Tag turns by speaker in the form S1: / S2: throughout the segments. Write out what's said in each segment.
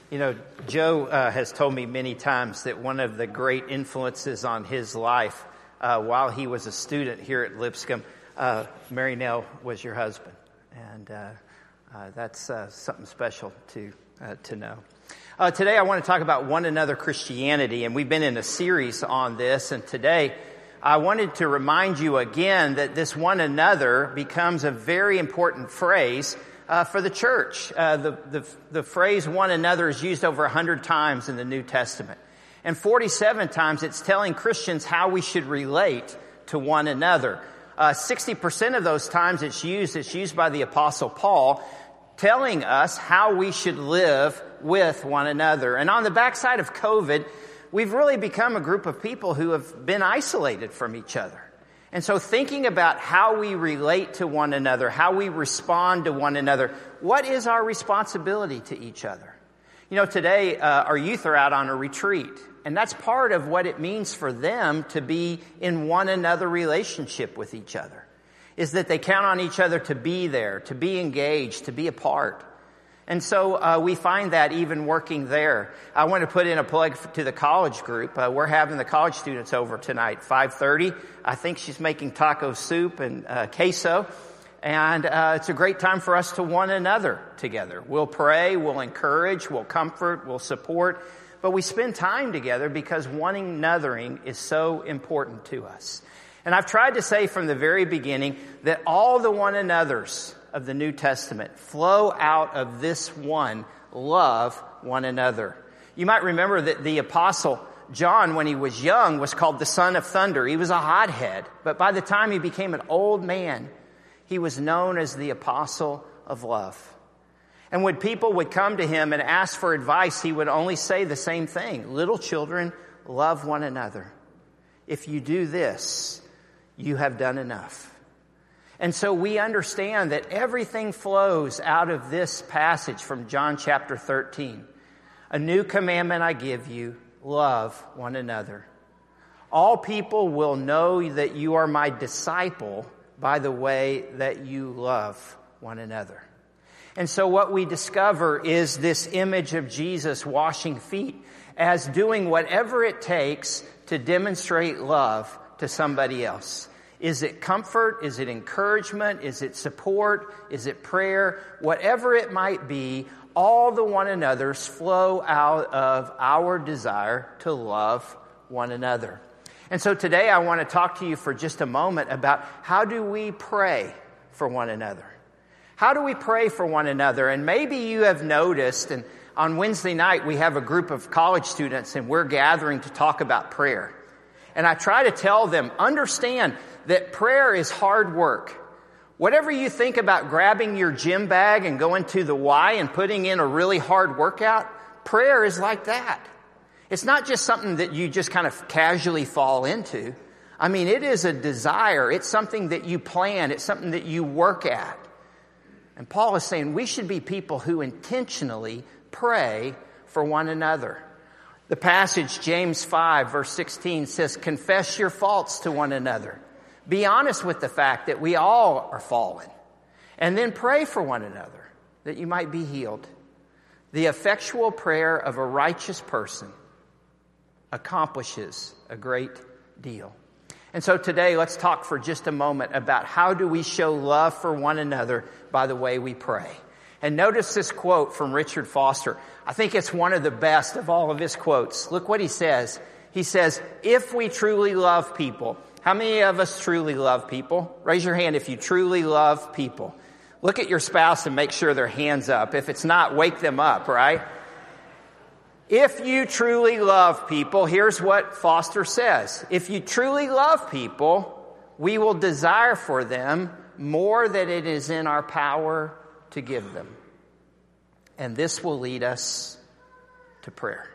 S1: You know, Joe has told me many times that one of the great influences on his life while he was a student here at Lipscomb, Mary Nell was your husband. And that's something special to know. Today I want to talk about one another Christianity, and we've been in a series on this, and today I wanted to remind you again that this one another becomes a very important phrase for the church. The phrase one another is used over 100 times in the New Testament. And 47 times it's telling Christians how we should relate to one another. 60% of those times it's used by the Apostle Paul, telling us how we should live with one another. And on the backside of COVID, we've really become a group of people who have been isolated from each other. And so thinking about how we relate to one another, how we respond to one another, what is our responsibility to each other? You know, today our youth are out on a retreat, and that's part of what it means for them to be in one another relationship with each other, is that they count on each other to be there, to be engaged, to be a part. And so we find that even working there. I want to put in a plug to the college group. We're having the college students over tonight, 5:30. I think she's making taco soup and queso. And it's a great time for us to one another together. We'll pray, we'll encourage, we'll comfort, we'll support. But we spend time together because one anothering is so important to us. And I've tried to say from the very beginning that all the one another's of the New Testament flow out of this one, love one another. You might remember that the Apostle John, when he was young, was called the Son of Thunder. He was a hothead, but by the time he became an old man, he was known as the Apostle of Love. And when people would come to him and ask for advice, he would only say the same thing. Little children, love one another. If you do this, you have done enough. And so we understand that everything flows out of this passage from John chapter 13. A new commandment I give you, love one another. All people will know that you are my disciple by the way that you love one another. And so what we discover is this image of Jesus washing feet as doing whatever it takes to demonstrate love to somebody else. Is it comfort? Is it encouragement? Is it support? Is it prayer? Whatever it might be, all the one another's flow out of our desire to love one another. And so today I want to talk to you for just a moment about how do we pray for one another? How do we pray for one another? And maybe you have noticed, and on Wednesday night we have a group of college students and we're gathering to talk about prayer. And I try to tell them, understand that prayer is hard work. Whatever you think about grabbing your gym bag and going to the Y and putting in a really hard workout, prayer is like that. It's not just something that you just kind of casually fall into. I mean, it is a desire. It's something that you plan. It's something that you work at. And Paul is saying we should be people who intentionally pray for one another. The passage, James 5, verse 16, says, confess your faults to one another. Be honest with the fact that we all are fallen. And then pray for one another that you might be healed. The effectual prayer of a righteous person accomplishes a great deal. And so today, let's talk for just a moment about how do we show love for one another by the way we pray. And notice this quote from Richard Foster. I think it's one of the best of all of his quotes. Look what he says. He says, if we truly love people. How many of us truly love people? Raise your hand if you truly love people. Look at your spouse and make sure their hand's up. If it's not, wake them up, right? If you truly love people, here's what Foster says. If you truly love people, we will desire for them more than it is in our power to give them. And this will lead us to prayer.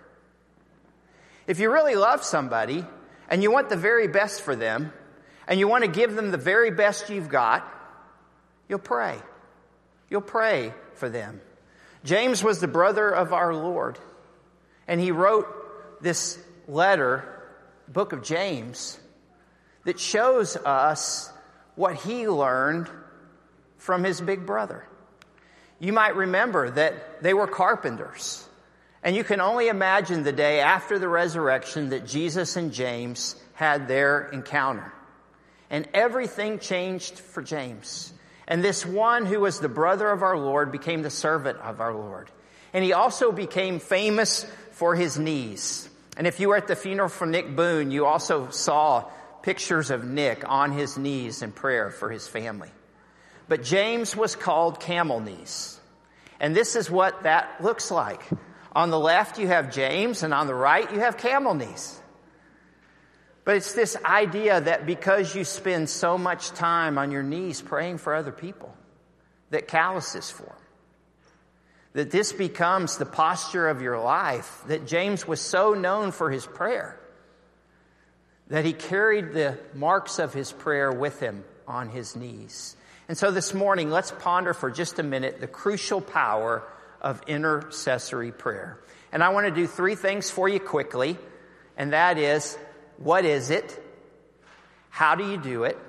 S1: If you really love somebody and you want the very best for them and you want to give them the very best you've got, you'll pray. You'll pray for them. James was the brother of our Lord, and he wrote this letter, book of James, that shows us what he learned from his big brother. You might remember that they were carpenters. And you can only imagine the day after the resurrection that Jesus and James had their encounter. And everything changed for James. And this one who was the brother of our Lord became the servant of our Lord. And he also became famous for his knees. And if you were at the funeral for Nick Boone, you also saw pictures of Nick on his knees in prayer for his family. But James was called camel knees. And this is what that looks like. On the left you have James, and on the right you have camel knees. But it's this idea that because you spend so much time on your knees praying for other people, that calluses form. That this becomes the posture of your life, that James was so known for his prayer, that he carried the marks of his prayer with him on his knees. And so this morning, let's ponder for just a minute the crucial power of intercessory prayer. And I want to do 3 things for you quickly, and that is, what is it? How do you do it?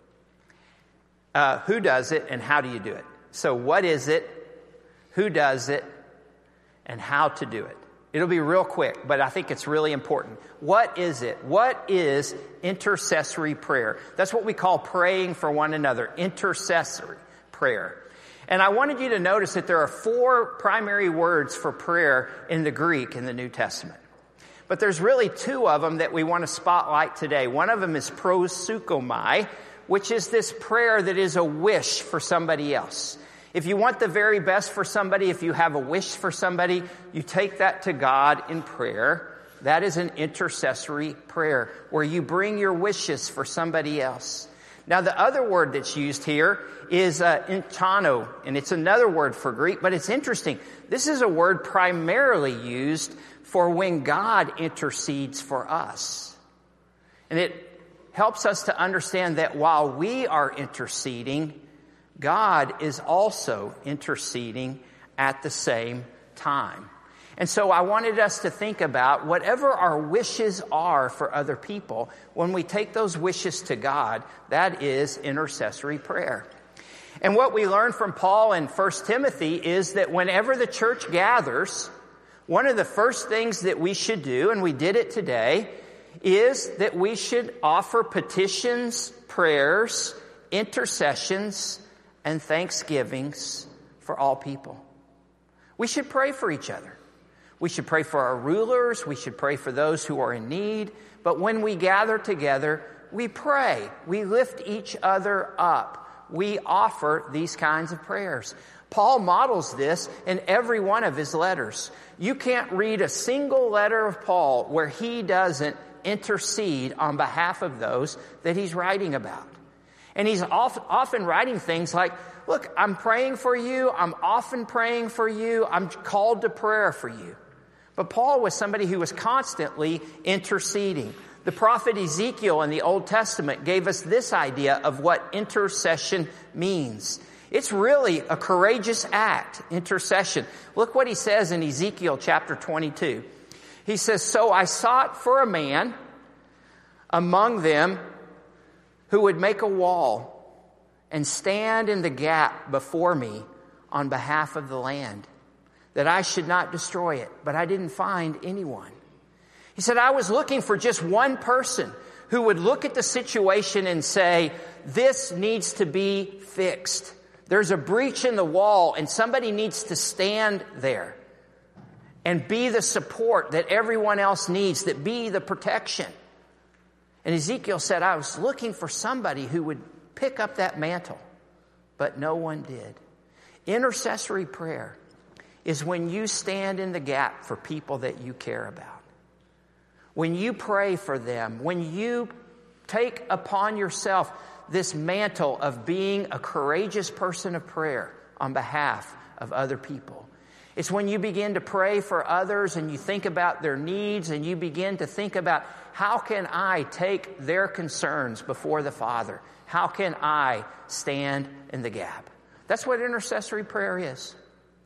S1: Who does it, and how do you do it? So what is it? Who does it? And how to do it? It'll be real quick, but I think it's really important. What is it? What is intercessory prayer? That's what we call praying for one another, intercessory prayer. And I wanted you to notice that there are 4 primary words for prayer in the Greek in the New Testament. But there's really 2 of them that we want to spotlight today. One of them is proseuchomai, which is this prayer that is a wish for somebody else. If you want the very best for somebody, if you have a wish for somebody, you take that to God in prayer. That is an intercessory prayer where you bring your wishes for somebody else. Now, the other word that's used here is intano, and it's another word for Greek, but it's interesting. This is a word primarily used for when God intercedes for us. And it helps us to understand that while we are interceding, God is also interceding at the same time. And so I wanted us to think about whatever our wishes are for other people, when we take those wishes to God, that is intercessory prayer. And what we learn from Paul in 1 Timothy is that whenever the church gathers, one of the first things that we should do, and we did it today, is that we should offer petitions, prayers, intercessions, and thanksgivings for all people. We should pray for each other. We should pray for our rulers. We should pray for those who are in need. But when we gather together, we pray. We lift each other up. We offer these kinds of prayers. Paul models this in every one of his letters. You can't read a single letter of Paul where he doesn't intercede on behalf of those that he's writing about. And he's often writing things like, look, I'm praying for you. I'm often praying for you. I'm called to prayer for you. But Paul was somebody who was constantly interceding. The prophet Ezekiel in the Old Testament gave us this idea of what intercession means. It's really a courageous act, intercession. Look what he says in Ezekiel chapter 22. He says, "So I sought for a man among them who would make a wall and stand in the gap before me on behalf of the land, that I should not destroy it. But I didn't find anyone." He said, I was looking for just one person who would look at the situation and say, this needs to be fixed. There's a breach in the wall and somebody needs to stand there and be the support that everyone else needs, that be the protection. And Ezekiel said, I was looking for somebody who would pick up that mantle, but no one did. Intercessory prayer is when you stand in the gap for people that you care about. When you pray for them, when you take upon yourself this mantle of being a courageous person of prayer on behalf of other people. It's when you begin to pray for others and you think about their needs and you begin to think about, how can I take their concerns before the Father? How can I stand in the gap? That's what intercessory prayer is.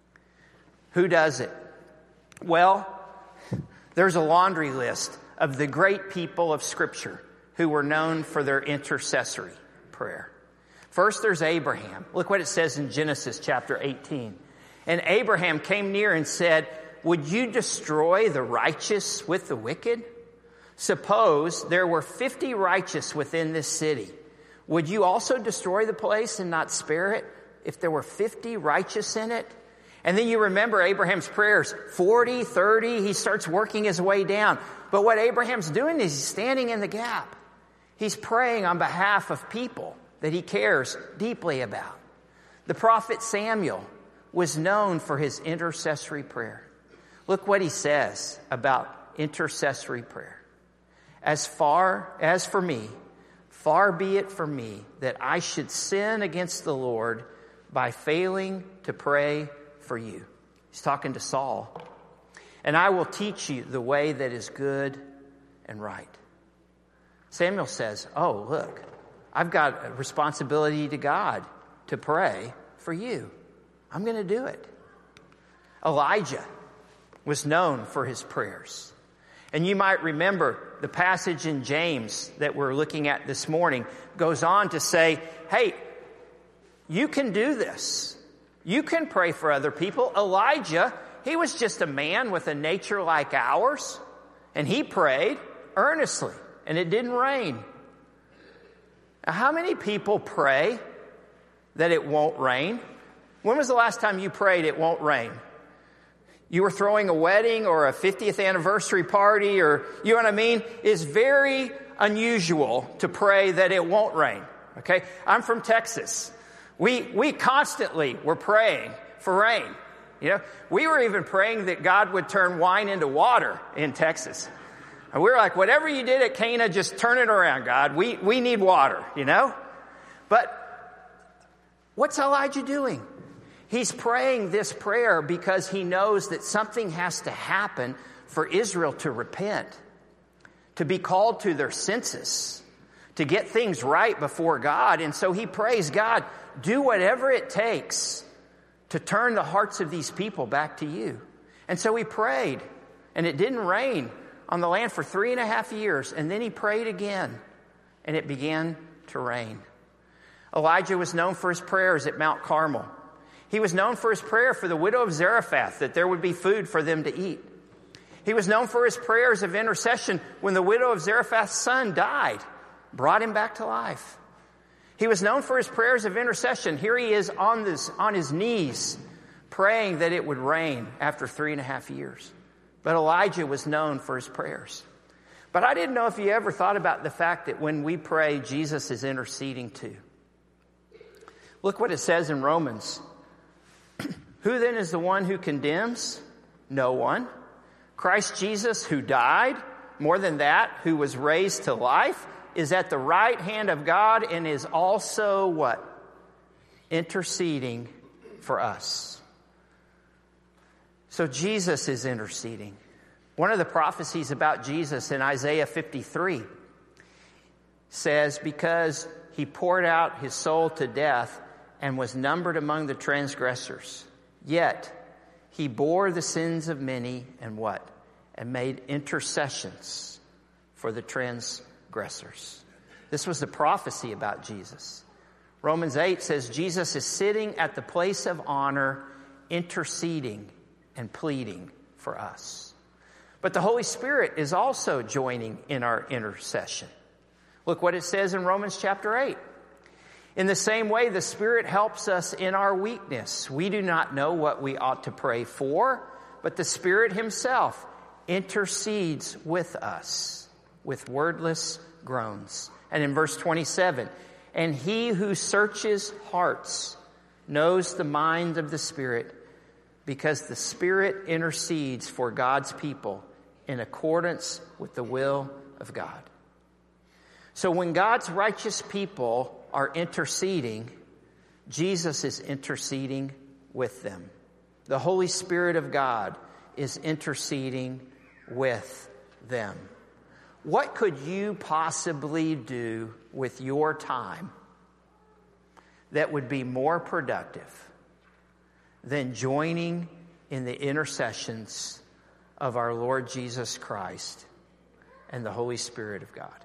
S1: Who does it? Well, there's a laundry list of the great people of Scripture who were known for their intercessory prayer. First, there's Abraham. Look what it says in Genesis chapter 18. And Abraham came near and said, would you destroy the righteous with the wicked? Suppose there were 50 righteous within this city. Would you also destroy the place and not spare it if there were 50 righteous in it? And then you remember Abraham's prayers, 40, 30, he starts working his way down. But what Abraham's doing is he's standing in the gap. He's praying on behalf of people that he cares deeply about. The prophet Samuel was known for his intercessory prayer. Look what he says about intercessory prayer. As for me, far be it from me that I should sin against the Lord by failing to pray for you. He's talking to Saul. And I will teach you the way that is good and right. Samuel says, oh, look, I've got a responsibility to God to pray for you. I'm going to do it. Elijah was known for his prayers. And you might remember the passage in James that we're looking at this morning goes on to say, hey, you can do this. You can pray for other people. Elijah, he was just a man with a nature like ours, and he prayed earnestly, and it didn't rain. Now, how many people pray that it won't rain? When was the last time you prayed it won't rain? You were throwing a wedding or a 50th anniversary party, or, you know what I mean? It's very unusual to pray that it won't rain, okay? I'm from Texas. We constantly were praying for rain. You know, we were even praying that God would turn wine into water in Texas. And we were like, whatever you did at Cana, just turn it around, God. We need water, you know? But what's Elijah doing? He's praying this prayer because he knows that something has to happen for Israel to repent, to be called to their senses, to get things right before God. And so he prays, God, do whatever it takes to turn the hearts of these people back to you. And so he prayed, and it didn't rain on the land for 3.5 years. And then he prayed again, and it began to rain. Elijah was known for his prayers at Mount Carmel. He was known for his prayer for the widow of Zarephath, that there would be food for them to eat. He was known for his prayers of intercession when the widow of Zarephath's son died, brought him back to life. He was known for his prayers of intercession. Here he is on his knees, praying that it would rain after 3.5 years. But Elijah was known for his prayers. But I didn't know if you ever thought about the fact that when we pray, Jesus is interceding too. Look what it says in Romans. Who then is the one who condemns? No one. Christ Jesus, who died, more than that, who was raised to life, is at the right hand of God and is also what? Interceding for us. So Jesus is interceding. One of the prophecies about Jesus in Isaiah 53 says, because he poured out his soul to death and was numbered among the transgressors, yet he bore the sins of many and what? And made intercessions for the transgressors. This was the prophecy about Jesus. Romans 8 says Jesus is sitting at the place of honor, interceding and pleading for us. But the Holy Spirit is also joining in our intercession. Look what it says in Romans chapter 8. In the same way, the Spirit helps us in our weakness. We do not know what we ought to pray for, but the Spirit himself intercedes with us with wordless groans. And in verse 27, and he who searches hearts knows the mind of the Spirit, because the Spirit intercedes for God's people in accordance with the will of God. So when God's righteous people are interceding, Jesus is interceding with them. The Holy Spirit of God is interceding with them. What could you possibly do with your time that would be more productive than joining in the intercessions of our Lord Jesus Christ and the Holy Spirit of God?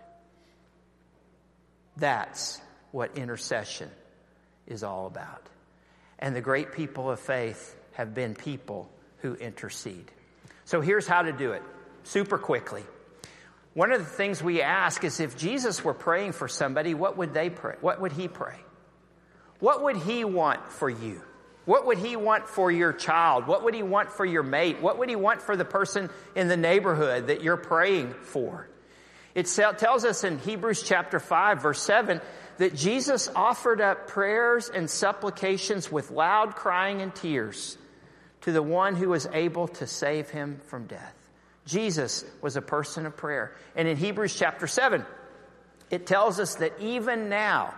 S1: That's what intercession is all about. And the great people of faith have been people who intercede. So here's how to do it, super quickly. One of the things we ask is if Jesus were praying for somebody, what would they pray? What would he pray? What would he want for you? What would he want for your child? What would he want for your mate? What would he want for the person in the neighborhood that you're praying for? It tells us in Hebrews chapter 5, verse 7, that Jesus offered up prayers and supplications with loud crying and tears to the one who was able to save him from death. Jesus was a person of prayer. And in Hebrews chapter 7, it tells us that even now,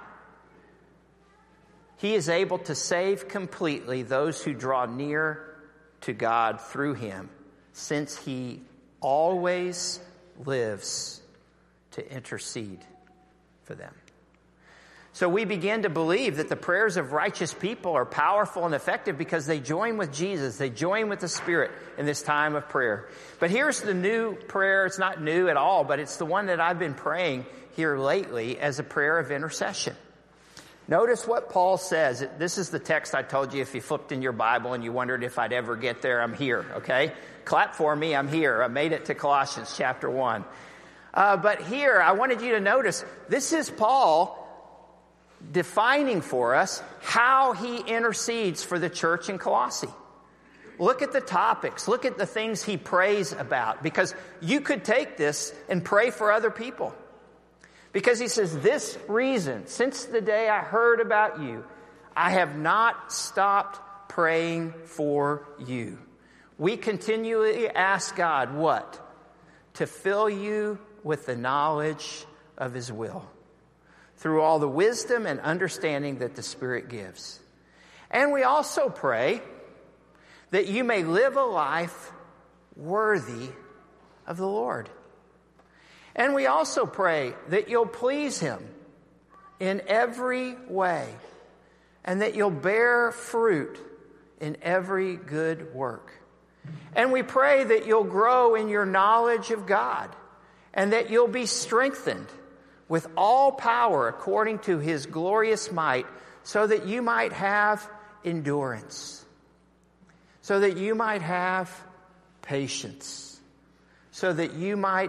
S1: he is able to save completely those who draw near to God through him, since he always lives to intercede for them. So we begin to believe that the prayers of righteous people are powerful and effective because they join with Jesus. They join with the Spirit in this time of prayer. But here's the new prayer. It's not new at all, but it's the one that I've been praying here lately as a prayer of intercession. Notice what Paul says. This is the text I told you if you flipped in your Bible and you wondered if I'd ever get there, I'm here, okay? Clap for me, I'm here. I made it to Colossians chapter 1. But here, I wanted you to notice, this is Paul defining for us how he intercedes for the church in Colossae. Look at the topics. Look at the things he prays about. Because you could take this and pray for other people. Because he says, this reason, since the day I heard about you, I have not stopped praying for you. We continually ask God what? To fill you with the knowledge of his will, through all the wisdom and understanding that the Spirit gives. And we also pray that you may live a life worthy of the Lord. And we also pray that you'll please him in every way, and that you'll bear fruit in every good work. And we pray that you'll grow in your knowledge of God, and that you'll be strengthened with all power according to his glorious might, so that you might have endurance, so that you might have patience, so that you might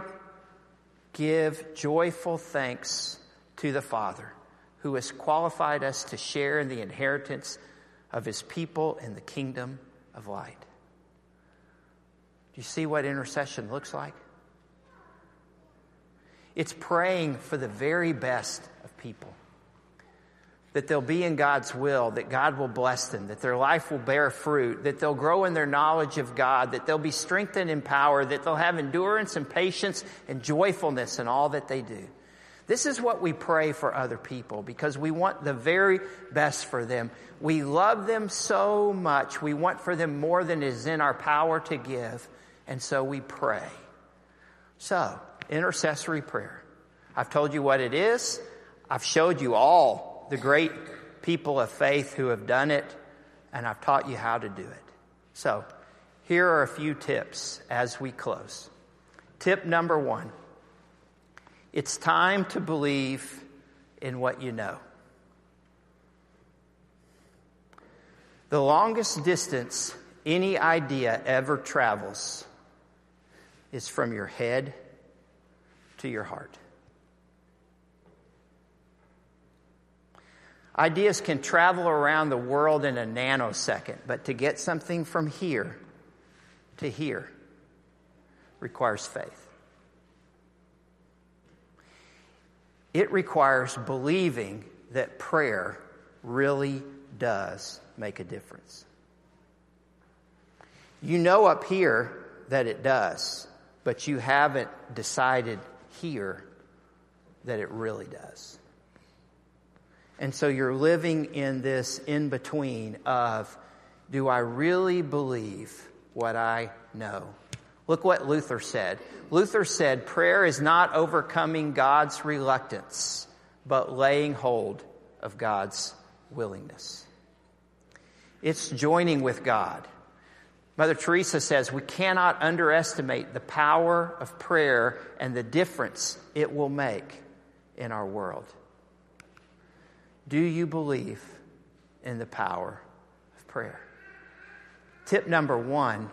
S1: give joyful thanks to the Father, who has qualified us to share in the inheritance of his people in the kingdom of light. Do you see what intercession looks like? It's praying for the very best of people. That they'll be in God's will, that God will bless them, that their life will bear fruit, that they'll grow in their knowledge of God, that they'll be strengthened in power, that they'll have endurance and patience and joyfulness in all that they do. This is what we pray for other people because we want the very best for them. We love them so much. We want for them more than is in our power to give. And so we pray. So, intercessory prayer. I've told you what it is. I've showed you all the great people of faith who have done it, and I've taught you how to do it. So, here are a few tips as we close. Tip number 1. It's time to believe in what you know. The longest distance any idea ever travels is from your head to your heart. Ideas can travel around the world in a nanosecond, but to get something from here to here requires faith. It requires believing that prayer really does make a difference. You know up here that it does, but you haven't decided here that it really does. And so you're living in this in-between of, do I really believe what I know? Look what Luther said. Luther said, prayer is not overcoming God's reluctance, but laying hold of God's willingness. It's joining with God. Mother Teresa says we cannot underestimate the power of prayer and the difference it will make in our world. Do you believe in the power of prayer? Tip number 1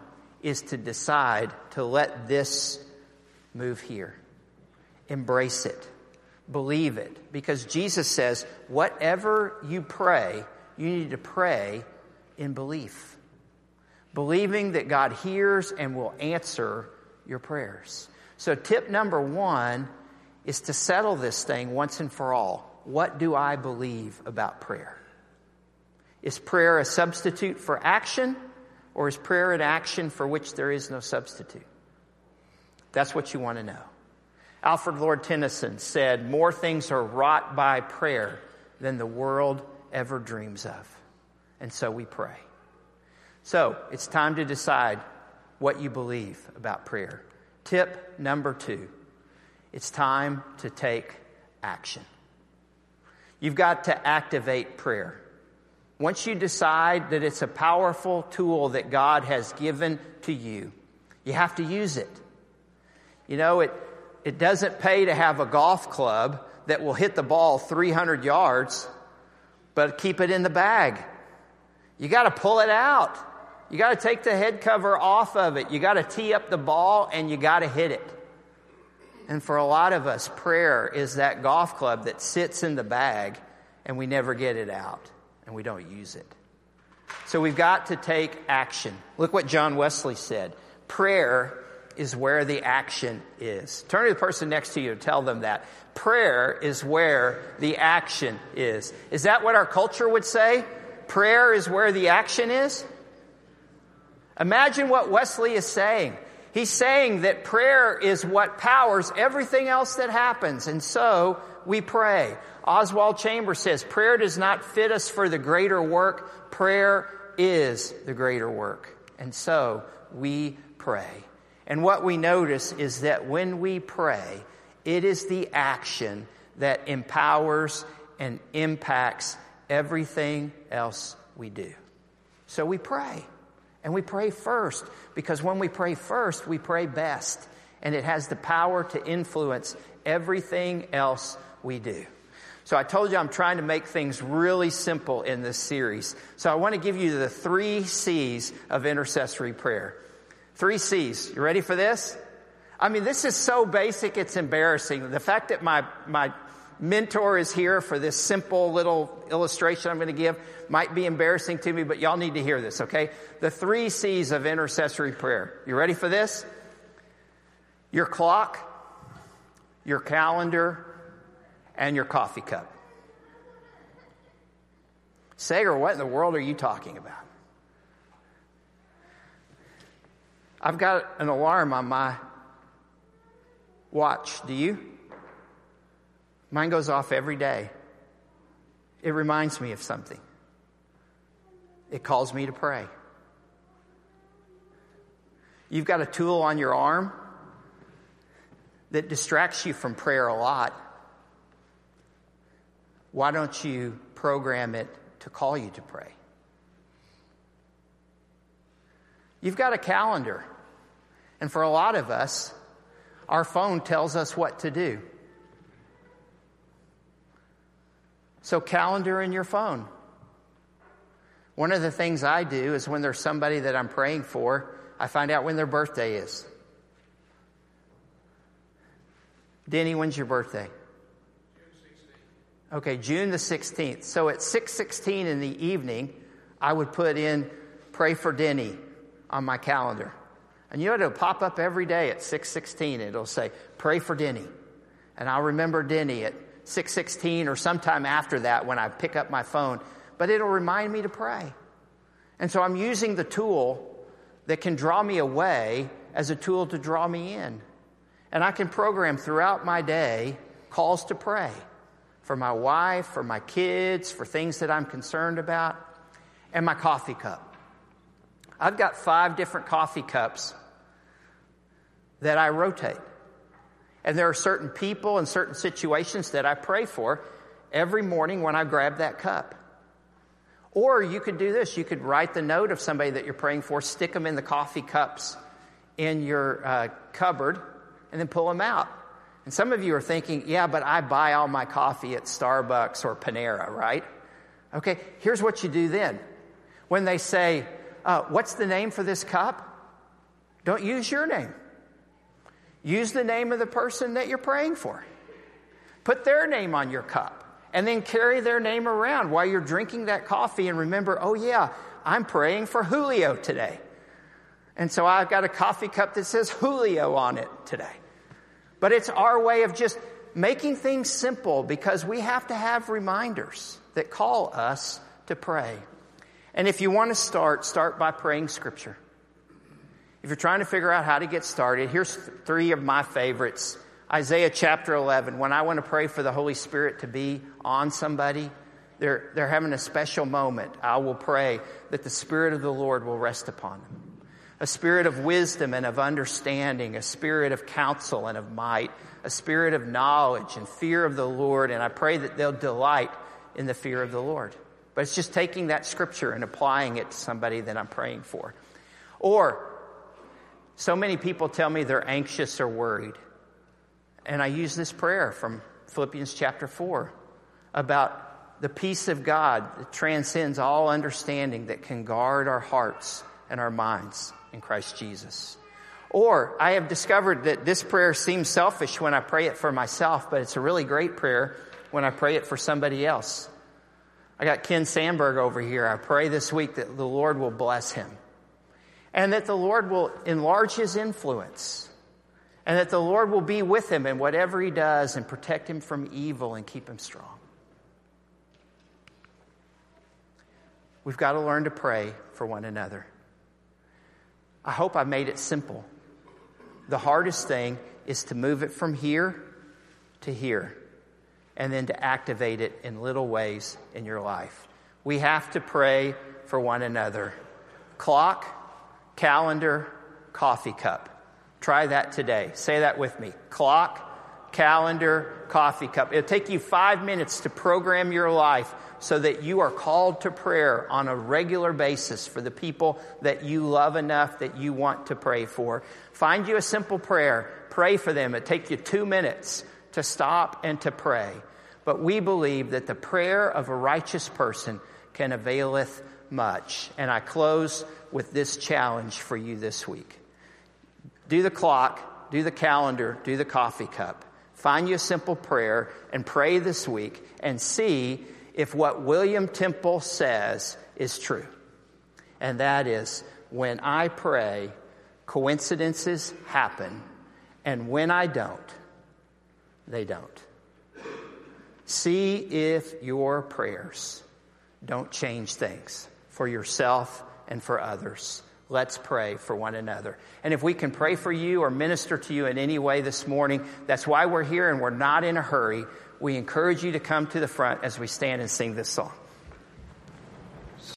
S1: is to decide to let this move here. Embrace it. Believe it. Because Jesus says, whatever you pray, you need to pray in belief. Believing that God hears and will answer your prayers. So tip number 1 is to settle this thing once and for all. What do I believe about prayer? Is prayer a substitute for action, or is prayer an action for which there is no substitute? That's what you want to know. Alfred Lord Tennyson said, more things are wrought by prayer than the world ever dreams of. And so we pray. So it's time to decide what you believe about prayer. Tip number 2, it's time to take action. You've got to activate prayer. Once you decide that it's a powerful tool that God has given to you, you have to use it. You know, it doesn't pay to have a golf club that will hit the ball 300 yards, but keep it in the bag. You got to pull it out. You got to take the head cover off of it. You got to tee up the ball and you got to hit it. And for a lot of us, prayer is that golf club that sits in the bag and we never get it out and we don't use it. So we've got to take action. Look what John Wesley said. Prayer is where the action is. Turn to the person next to you and tell them that. Prayer is where the action is. Is that what our culture would say? Prayer is where the action is? Imagine what Wesley is saying. He's saying that prayer is what powers everything else that happens, and so we pray. Oswald Chambers says, prayer does not fit us for the greater work. Prayer is the greater work. And so we pray. And what we notice is that when we pray, it is the action that empowers and impacts everything else we do. So we pray. And we pray first, because when we pray first, we pray best. And it has the power to influence everything else we do. So I told you I'm trying to make things really simple in this series. So I want to give you the 3 C's of intercessory prayer. 3 C's. You ready for this? I mean, this is so basic, it's embarrassing. The fact that my mentor is here for this simple little illustration I'm going to give might be embarrassing to me, but y'all need to hear this, okay? The 3 C's of intercessory prayer. You ready for this? Your clock, your calendar, and your coffee cup. Sager, what in the world are you talking about? I've got an alarm on my watch. Do you? Mine goes off every day. It reminds me of something. It calls me to pray. You've got a tool on your arm that distracts you from prayer a lot. Why don't you program it to call you to pray? You've got a calendar. And for a lot of us, our phone tells us what to do. So calendar in your phone. One of the things I do is when there's somebody that I'm praying for, I find out when their birthday is. Denny, when's your birthday? Okay, June the 16th. So at 6:16 in the evening, I would put in pray for Denny on my calendar. And you know, it'll pop up every day at 6:16. It'll say, pray for Denny. And I'll remember Denny at 6:16 or sometime after that when I pick up my phone. But it'll remind me to pray. And so I'm using the tool that can draw me away as a tool to draw me in. And I can program throughout my day calls to pray for my wife, for my kids, for things that I'm concerned about, and my coffee cup. I've got 5 different coffee cups that I rotate. And there are certain people and certain situations that I pray for every morning when I grab that cup. Or you could do this. You could write the note of somebody that you're praying for, stick them in the coffee cups in your cupboard, and then pull them out. And some of you are thinking, yeah, but I buy all my coffee at Starbucks or Panera, right? Okay, here's what you do then. When they say, what's the name for this cup? Don't use your name. Use the name of the person that you're praying for. Put their name on your cup. And then carry their name around while you're drinking that coffee and remember, oh yeah, I'm praying for Julio today. And so I've got a coffee cup that says Julio on it today. But it's our way of just making things simple because we have to have reminders that call us to pray. And if you want to start by praying Scripture. If you're trying to figure out how to get started, here's 3 of my favorites. Isaiah chapter 11, when I want to pray for the Holy Spirit to be on somebody, they're having a special moment. I will pray that the Spirit of the Lord will rest upon them. A spirit of wisdom and of understanding, a spirit of counsel and of might, a spirit of knowledge and fear of the Lord. And I pray that they'll delight in the fear of the Lord. But it's just taking that scripture and applying it to somebody that I'm praying for. Or, so many people tell me they're anxious or worried. And I use this prayer from Philippians chapter 4 about the peace of God that transcends all understanding, that can guard our hearts and our minds in Christ Jesus. Or I have discovered that this prayer seems selfish when I pray it for myself, but it's a really great prayer when I pray it for somebody else. I got Ken Sandberg over here. I pray this week that the Lord will bless him and that the Lord will enlarge his influence. And that the Lord will be with him in whatever he does and protect him from evil and keep him strong. We've got to learn to pray for one another. I hope I made it simple. The hardest thing is to move it from here to here and then to activate it in little ways in your life. We have to pray for one another. Clock, calendar, coffee cup. Try that today. Say that with me. Clock, calendar, coffee cup. It'll take you 5 minutes to program your life so that you are called to prayer on a regular basis for the people that you love enough that you want to pray for. Find you a simple prayer. Pray for them. It'll take you 2 minutes to stop and to pray. But we believe that the prayer of a righteous person can availeth much. And I close with this challenge for you this week. Do the clock, do the calendar, do the coffee cup. Find you a simple prayer and pray this week and see if what William Temple says is true. And that is, when I pray, coincidences happen, and when I don't, they don't. See if your prayers don't change things for yourself and for others. Let's pray for one another. And if we can pray for you or minister to you in any way this morning, that's why we're here and we're not in a hurry. We encourage you to come to the front as we stand and sing this song.